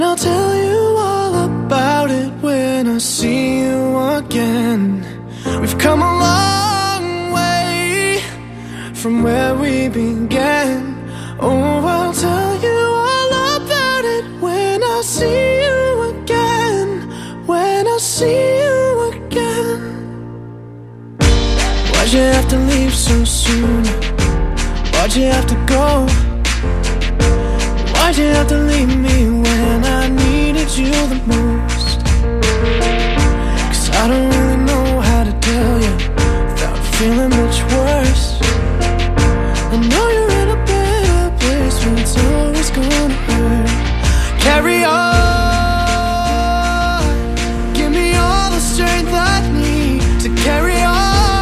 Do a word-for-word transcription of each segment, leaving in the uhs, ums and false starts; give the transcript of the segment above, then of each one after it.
I'll tell you all about it when I see you again. We've come a long way from where we began. Oh, I'll tell you all about it when I see you again. When I see you again. Why'd you have to leave so soon? Why'd you have to go? Why'd you have to leave me when I needed you the most? Cause I don't really know how to tell you without feeling much worse. I know you're in a better place, but it's always gonna hurt. Carry on. Give me all the strength I need to carry on.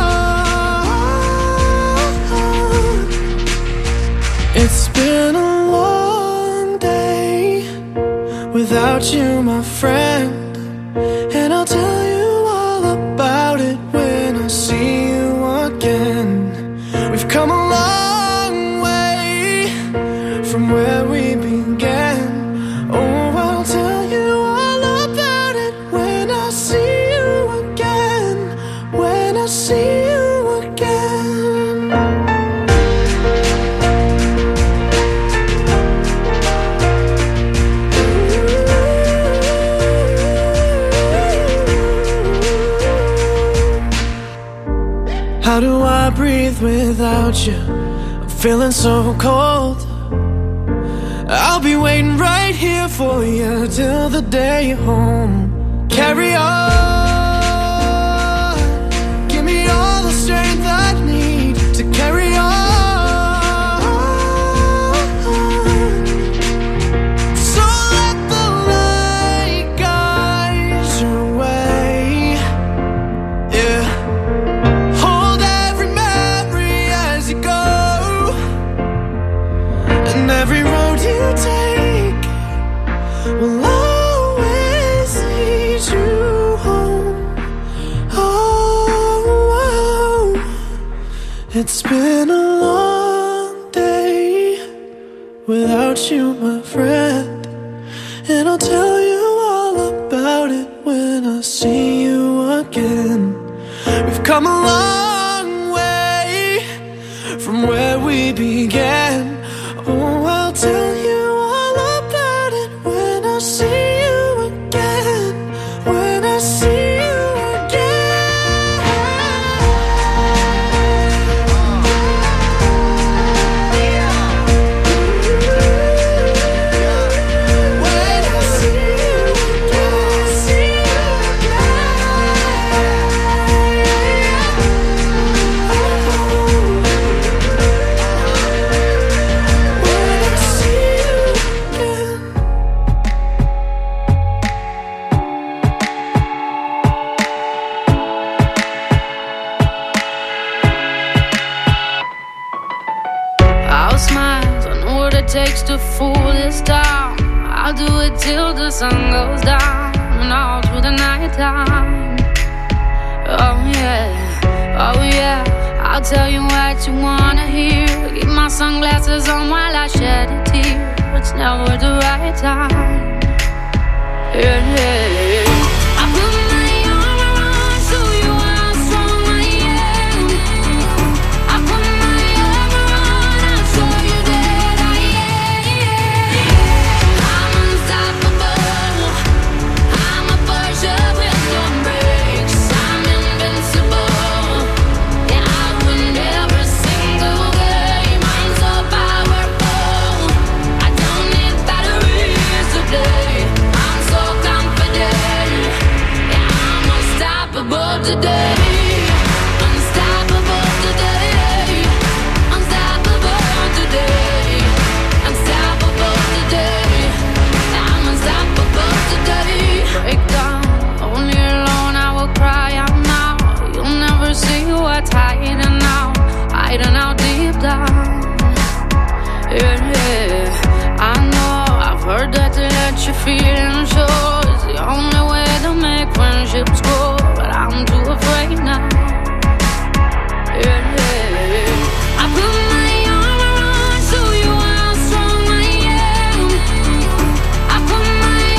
It's been a without you, my friend, and I'll tell you all about it when I see you again. We've come a long way from where we began. Oh, I'll tell you all about it when I see you again. When I see you again. How do I breathe without you? I'm feeling so cold. I'll be waiting right here for you till the day you're home. Carry on. Give me all the strength I need to carry on. So let the light guide your way. Yeah. Every road you take will always lead you home. Oh, oh, it's been a long day without you, my friend, and I'll tell you all about it when I see you again. We've come a long way from where we began. Oh, I'll tell you all about it when I see you again. When I see you again. When I see you again. See you takes to fool this town. I'll do it till the sun goes down and all through the night time. Oh yeah, oh yeah, I'll tell you what you wanna hear. Keep my sunglasses on while I shed a tear. It's never the right time. Yeah, yeah, yeah. I put my arm around, show you how strong I am. I put my arm around, I'll show you that I am. I'm unstoppable. I'm a Porsche with no brakes. I'm invincible. Yeah, I win every single game. I'm so powerful. I don't need batteries to play. I'm so confident. Yeah, I'm unstoppable today. Unstoppable today. Unstoppable today. Unstoppable today. I'm unstoppable today. Break down, only alone I will cry out now. You'll never see what's hiding out, hiding out deep down. Yeah, yeah. I know, I've heard that to let you feel and show is the only way to make friendships grow, but I'm too afraid now. Yeah, yeah. I put my arm around, show you how strong I am. I put my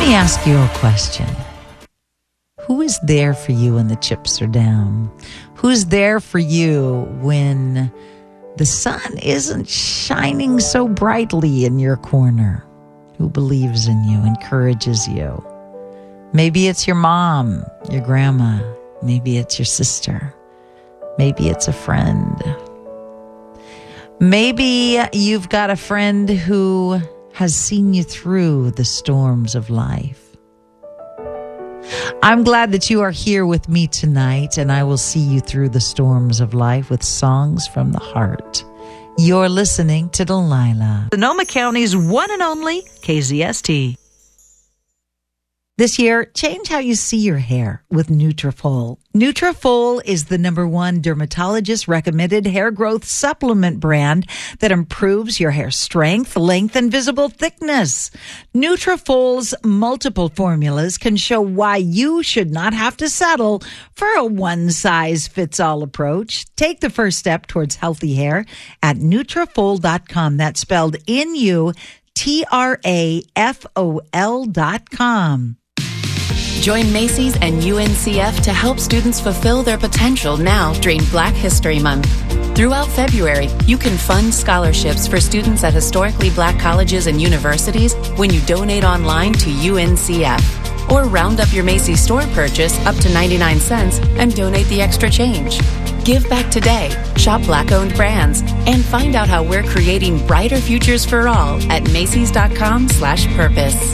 me ask you a question. Who is there for you when the chips are down? Who's there for you when the sun isn't shining so brightly in your corner? Who believes in you, encourages you? Maybe it's your mom, your grandma. Maybe it's your sister. Maybe it's a friend. Maybe you've got a friend who has seen you through the storms of life. I'm glad that you are here with me tonight, and I will see you through the storms of life with songs from the heart. You're listening to Delilah, Sonoma County's one and only K Z S T. This year, change how you see your hair with Nutrafol. Nutrafol is the number one dermatologist-recommended hair growth supplement brand that improves your hair strength, length, and visible thickness. Nutrafol's multiple formulas can show why you should not have to settle for a one-size-fits-all approach. Take the first step towards healthy hair at Nutrafol dot com. That's spelled N U T R A F O L dot com. Join Macy's and U N C F to help students fulfill their potential now during Black History Month. Throughout February, you can fund scholarships for students at historically Black colleges and universities when you donate online to U N C F. Or round up your Macy's store purchase up to ninety-nine cents and donate the extra change. Give back today, shop Black-owned brands, and find out how we're creating brighter futures for all at Macy's dot com slash purpose.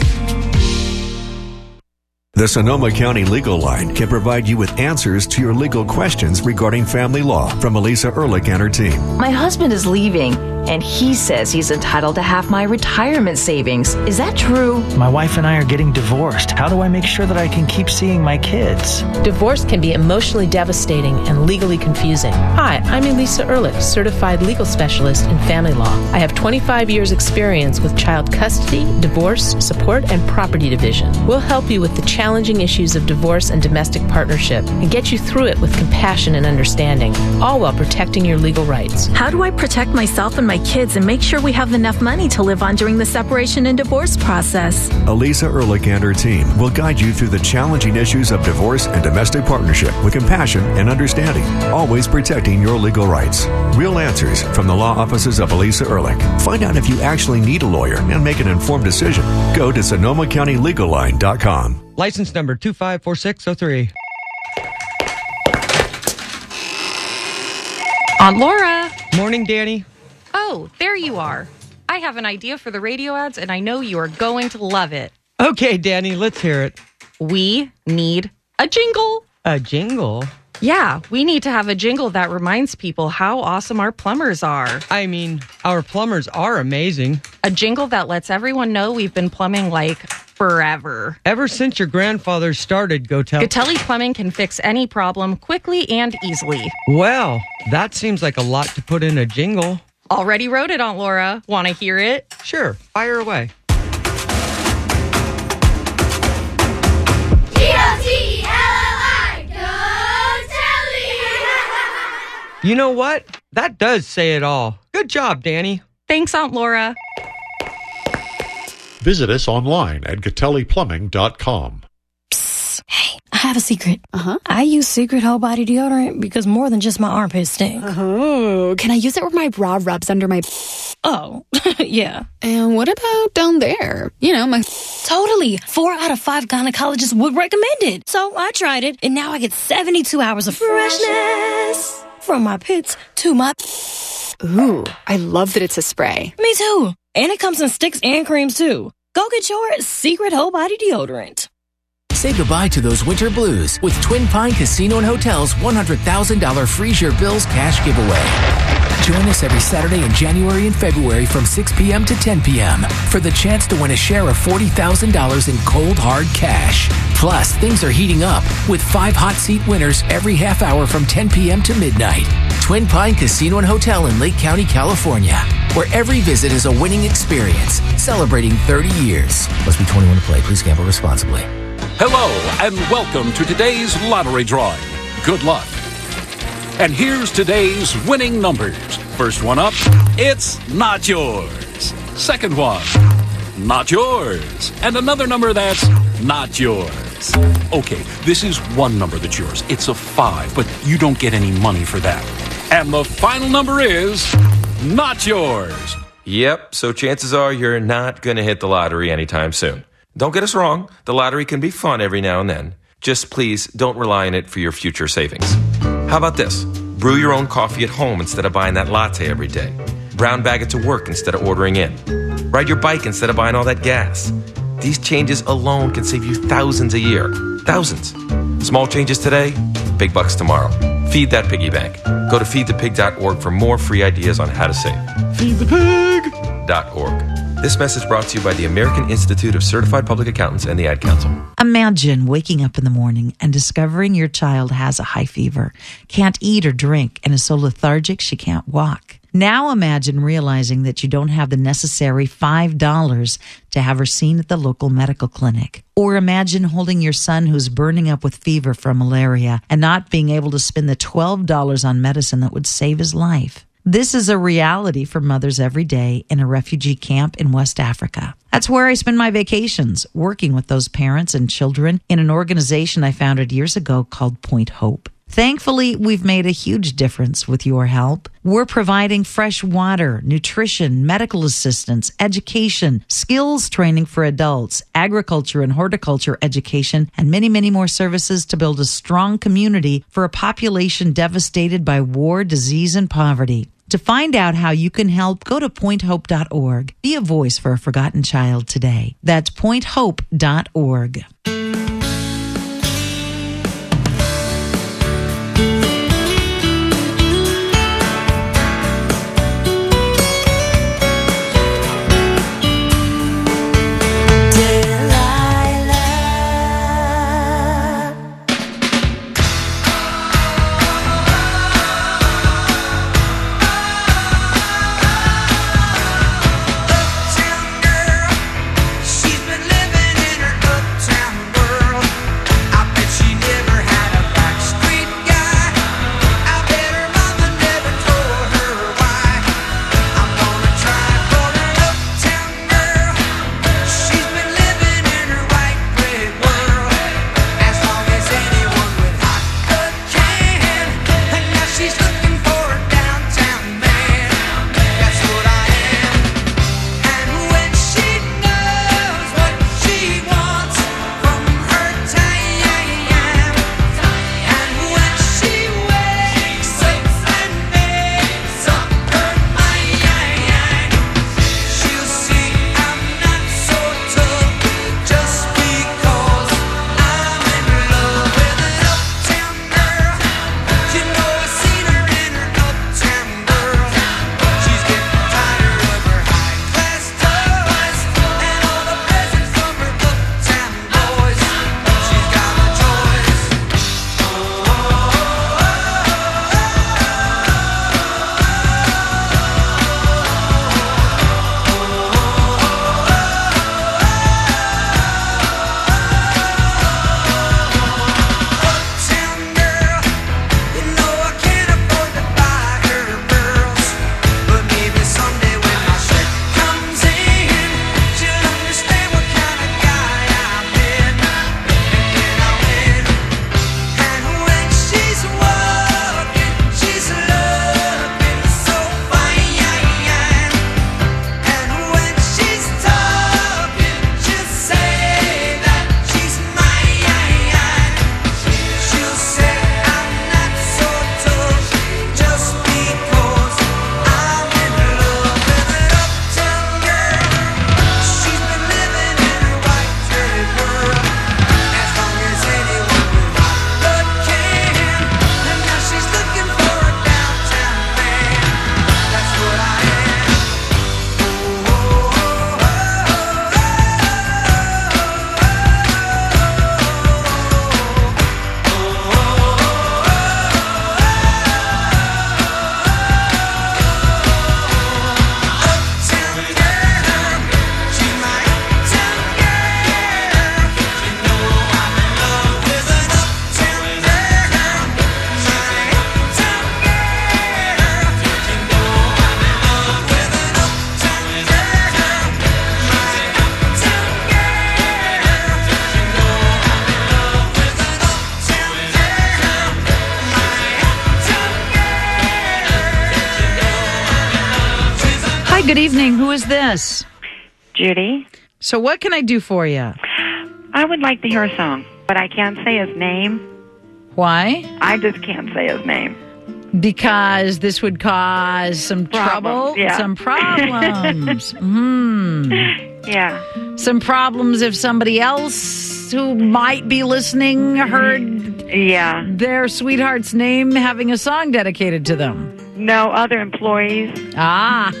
The Sonoma County Legal Line can provide you with answers to your legal questions regarding family law from Elisa Ehrlich and her team. My husband is leaving, and he says he's entitled to half my retirement savings. Is that true? My wife and I are getting divorced. How do I make sure that I can keep seeing my kids? Divorce can be emotionally devastating and legally confusing. Hi, I'm Elisa Ehrlich, certified legal specialist in family law. I have twenty-five years experience with child custody, divorce, support, and property division. We'll help you with the challenging issues of divorce and domestic partnership and get you through it with compassion and understanding, all while protecting your legal rights. How do I protect myself and my kids and make sure we have enough money to live on during the separation and divorce process? Elisa Ehrlich and her team will guide you through the challenging issues of divorce and domestic partnership with compassion and understanding, always protecting your legal rights. Real answers from the law offices of Elisa Ehrlich. Find out if you actually need a lawyer and make an informed decision. Go to Sonoma County Legal Line dot com. License number two five four six zero three. Aunt Laura. Morning, Danny. Oh, there you are. I have an idea for the radio ads, and I know you are going to love it. Okay, Danny, let's hear it. We need a jingle. A jingle? Yeah, we need to have a jingle that reminds people how awesome our plumbers are. I mean, our plumbers are amazing. A jingle that lets everyone know we've been plumbing like forever. Ever since your grandfather started, Gotel. Gatelli Plumbing can fix any problem quickly and easily. Well, that seems like a lot to put in a jingle. Already wrote it, Aunt Laura. Want to hear it? Sure, fire away. You know what? That does say it all. Good job, Danny. Thanks, Aunt Laura. Visit us online at Gatelli Plumbing dot com. Psst. Hey, I have a secret. Uh-huh. I use Secret Whole Body Deodorant because more than just my armpits stink. Oh, can I use it where my bra rubs under my... Oh, yeah. And what about down there? You know, my... Totally. Four out of five gynecologists would recommend it. So I tried it, and now I get seventy-two hours of freshness. From my pits to my... Ooh, I love that it's a spray. Me too. And it comes in sticks and creams too. Go get your Secret Whole Body Deodorant. Say goodbye to those winter blues with Twin Pine Casino and Hotel's one hundred thousand dollars Freeze Your Bills cash giveaway. Join us every Saturday in January and February from six p.m. to ten p.m. for the chance to win a share of forty thousand dollars in cold, hard cash. Plus, things are heating up with five hot seat winners every half hour from ten p.m. to midnight. Twin Pine Casino and Hotel in Lake County, California, where every visit is a winning experience, celebrating thirty years. Must be twenty-one to play. Please gamble responsibly. Hello, and welcome to today's lottery drawing. Good luck. And here's today's winning numbers. First one up, it's not yours. Second one, not yours. And another number that's not yours. Okay, this is one number that's yours. It's a five, but you don't get any money for that. And the final number is not yours. Yep, so chances are you're not going to hit the lottery anytime soon. Don't get us wrong, the lottery can be fun every now and then. Just please don't rely on it for your future savings. How about this? Brew your own coffee at home instead of buying that latte every day. Brown bag it to work instead of ordering in. Ride your bike instead of buying all that gas. These changes alone can save you thousands a year. Thousands. Small changes today, big bucks tomorrow. Feed that piggy bank. Go to feed the pig dot org for more free ideas on how to save. feed the pig dot org. This message brought to you by the American Institute of Certified Public Accountants and the Ad Council. Imagine waking up in the morning and discovering your child has a high fever, can't eat or drink, and is so lethargic she can't walk. Now imagine realizing that you don't have the necessary five dollars to have her seen at the local medical clinic. Or imagine holding your son who's burning up with fever from malaria and not being able to spend the twelve dollars on medicine that would save his life. This is a reality for mothers every day in a refugee camp in West Africa. That's where I spend my vacations, working with those parents and children in an organization I founded years ago called Point Hope. Thankfully, we've made a huge difference with your help. We're providing fresh water, nutrition, medical assistance, education, skills training for adults, agriculture and horticulture education, and many, many more services to build a strong community for a population devastated by war, disease, and poverty. To find out how you can help, go to point hope dot org. Be a voice for a forgotten child today. That's point hope dot org. She's been living in her uptown world. good evening. Who is this? Judy. So what can I do for you? I would like to hear a song, but I can't say his name. Why? I just can't say his name. Because this would cause some Problems, trouble, yeah. some problems. Hmm. Yeah. Some problems if somebody else who might be listening heard yeah. their sweetheart's name having a song dedicated to them. No, other employees. Ah.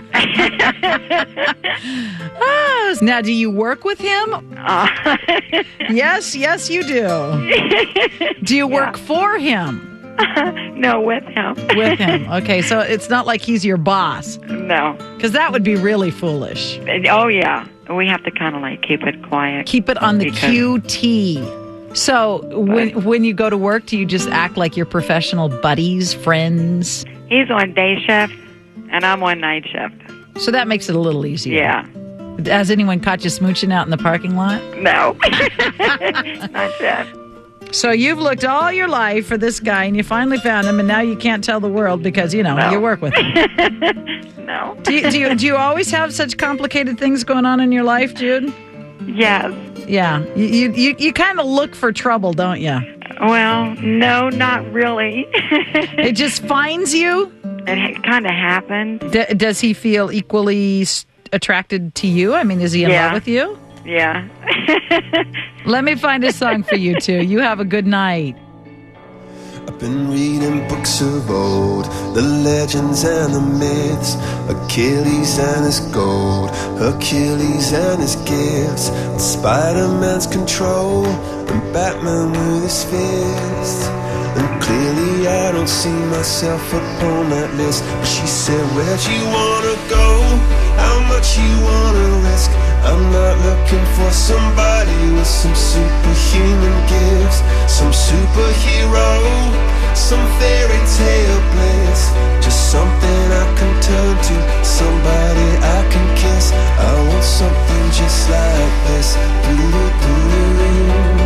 ah. Now, do you work with him? Uh. yes, yes, you do. Do you work Yeah. for him? No, with him. With him. Okay, so it's not like he's your boss. No. Because that would be really foolish. Oh, yeah. We have to kind of like keep it quiet. Keep it on the because- Q T. So when when you go to work, do you just act like your professional buddies, friends? He's on day shift, and I'm on night shift. So that makes it a little easier. Yeah. Has anyone caught you smooching out in the parking lot? No. Not yet. So you've looked all your life for this guy, and you finally found him, and now you can't tell the world because, you know, No. you work with him. No. Do you, do you do you always have such complicated things going on in your life, Jude? Yes. Yeah. You you, you, you kind of look for trouble, don't you? Well, no, not really. It just finds you? It kind of happened. D- does he feel equally s- attracted to you? I mean, is he in Yeah. love with you? Yeah. Let me find a song for you two. You have a good night. I've been reading books of old, the legends and the myths, Achilles and his gold, Hercules and his gifts, Spider-Man's control, and Batman with his fists. And clearly I don't see myself upon that list. But she said, where'd you wanna go? How much you wanna risk? I'm not looking for somebody with some superhuman gifts, some superhero, some fairy tale bliss. Just something I can turn to, somebody I can kiss. I want something just like this. Do-do-do,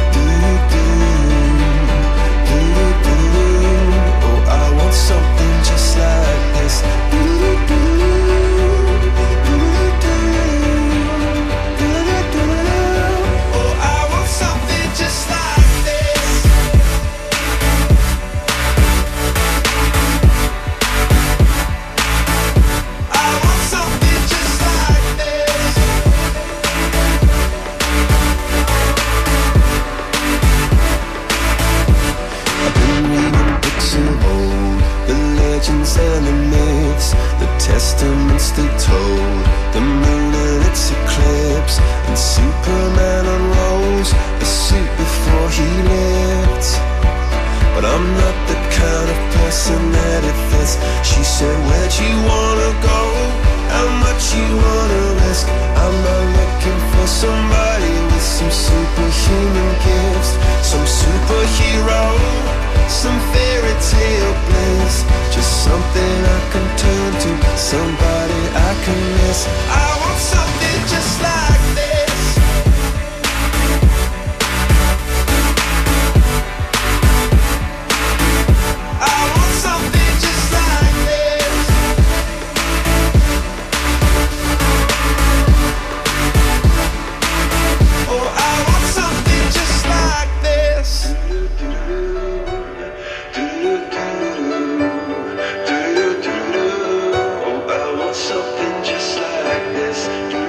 do-do-do, do-do-do. Oh, I want something just like this. Do-do-do. And the myths, the testaments they told, the moon and its eclipse, and Superman unrolls the suit before he lived. But I'm not the kind of person that it fits. She said, where'd you wanna go? How much you wanna risk? I'm not looking for somebody with some superhuman gifts, some superhero, some fairy tale bliss. Just something I can turn to, somebody I can miss. I want something just like this. I want something just like this. Oh, I want something just like this. Something just like this.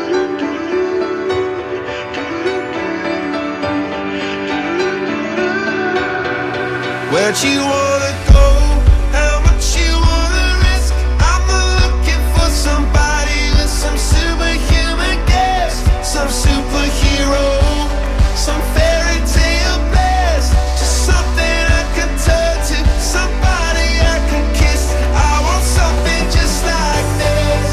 Where'd you wanna go? How much you wanna risk? I'm not looking for somebody with some superhuman gifts, some superhero, some fairy tale bliss. Just something I can turn to, somebody I can kiss. I want something just like this.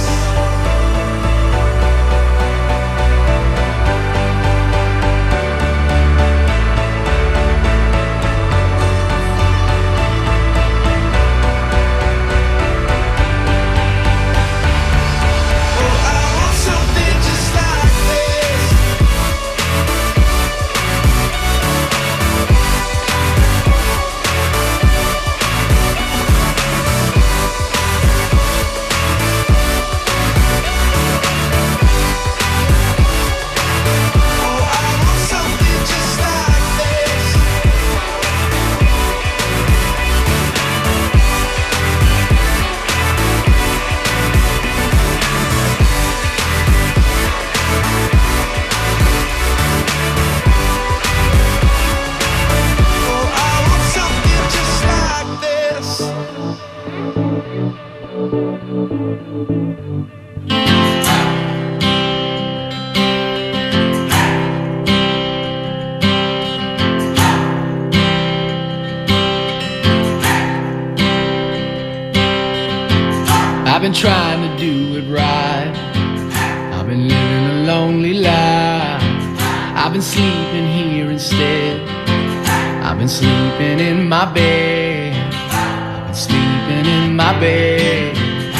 trying to do it right. I've been living a lonely life. I've been sleeping here instead. I've been sleeping in my bed. I've been sleeping in my bed.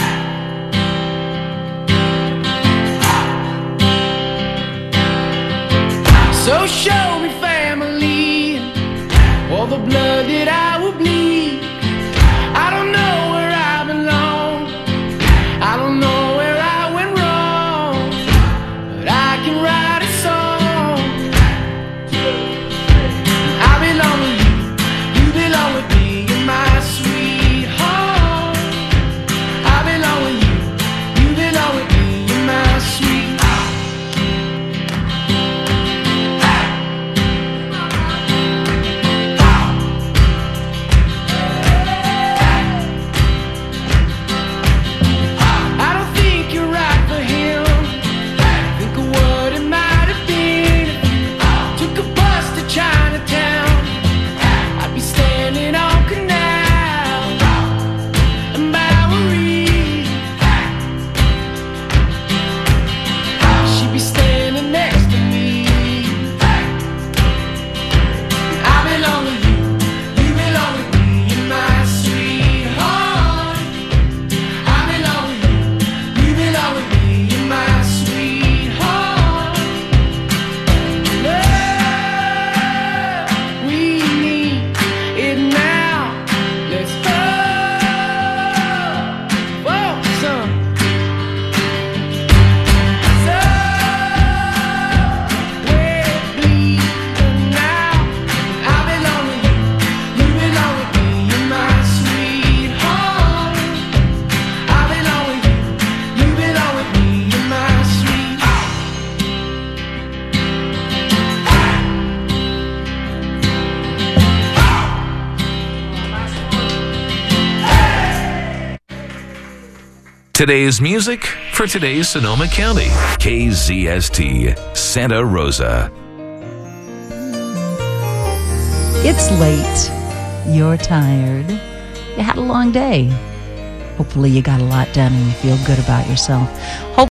So show me family, all the blood that I will bleed. I don't know where I belong. I don't know where I went wrong, but I can write a song. I belong with you, you belong with me, you're my sweetheart. I belong with you, you belong with me, you're my sweetheart. Today's music for today's Sonoma County. K Z S T, Santa Rosa. It's late. You're tired. You had a long day. Hopefully you got a lot done and you feel good about yourself. Hope